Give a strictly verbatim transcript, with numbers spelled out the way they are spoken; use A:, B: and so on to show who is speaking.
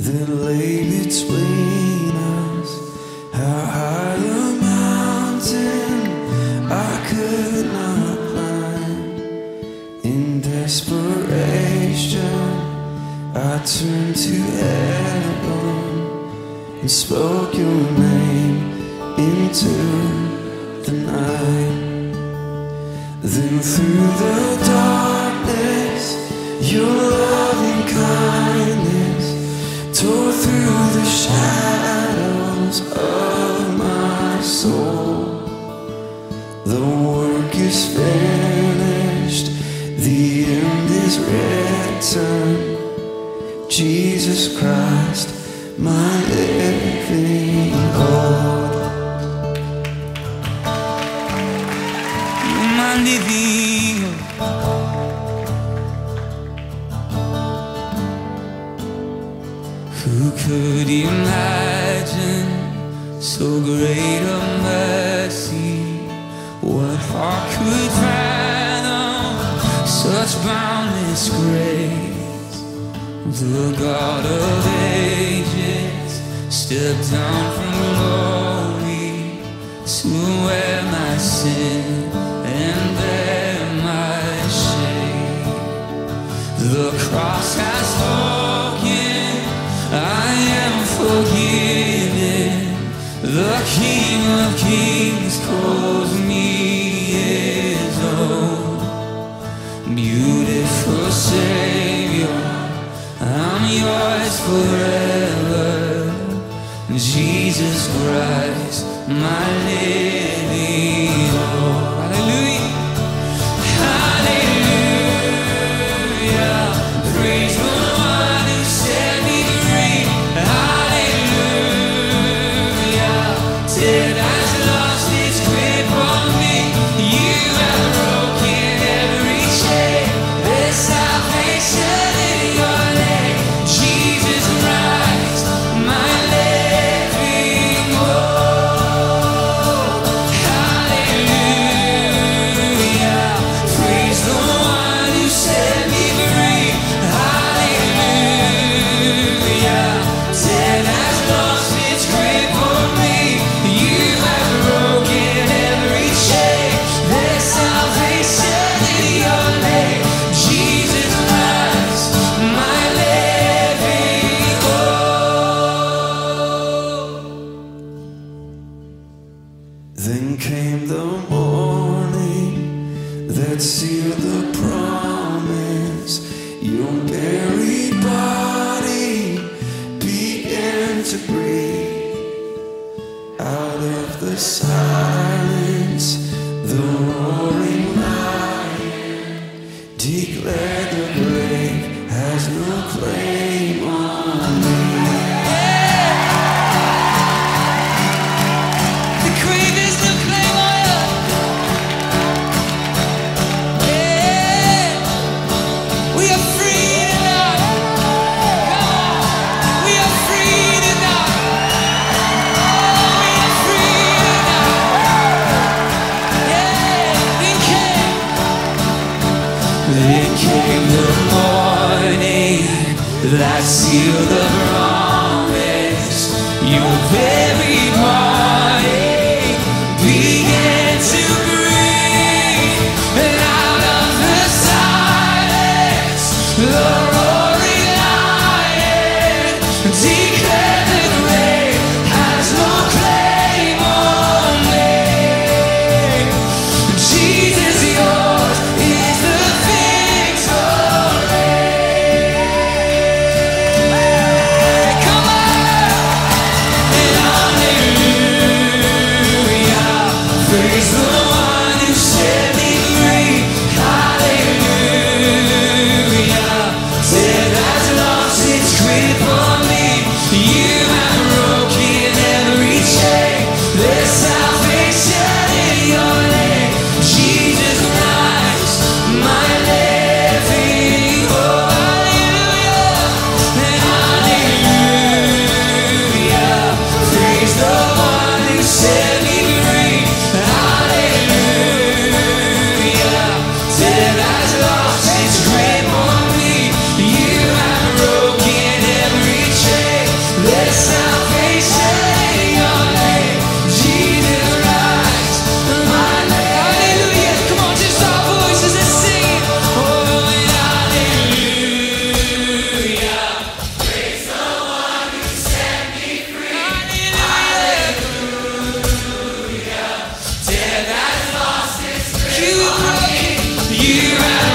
A: that lay between us. How high a mountain I could not climb. In desperation, I turned to heaven and spoke your name into the night. Then through the darkness, your loving kindness tore through the shadows of my soul. The work is finished, the end is written. Jesus Christ, my living hope.
B: My living hope. Who could imagine so great a mercy? What heart could fathom such boundless grace? The God of ages stepped down from glory to wear my sin and bear my shame. The cross has spoken, I am forgiven. The King of Kings calls me his own. Beautiful Savior, I'm yours forever. Jesus Christ, my living hope. Hallelujah. Hallelujah. Praise the one who set me free. Hallelujah. Death has lost its grip on me. You have broken every chain. There's salvation in your name. Jesus Christ, my living hope. Hallelujah. Praise the one who set me free. Hallelujah. Death has lost its grip on me. You have broken every chain. There's salvation in your name. Jesus Christ, my living hope.
A: Then came the morning that sealed the promise. Your buried body began to breathe. Out of the silence, the roaring lion declared the grave has no claim on me.
B: The grave is the claim on us. Yeah. We are free tonight. We are free tonight. We are free tonight. Yeah. Then came, then came the morning that sealed the promise. Your very body began to breathe, and out of the silence, the roaring lion declared the grave has no claim on me. Jesus, yours is the victory. Come on! And hallelujah, praise the one who set me free. Hallelujah, death has lost its grip on me. You have broken every chain. There's salvation in your name. Jesus Christ, my living hope. Hallelujah, and hallelujah, praise the one who set me free. Hallelujah. death has lost its grip. You broke it. You have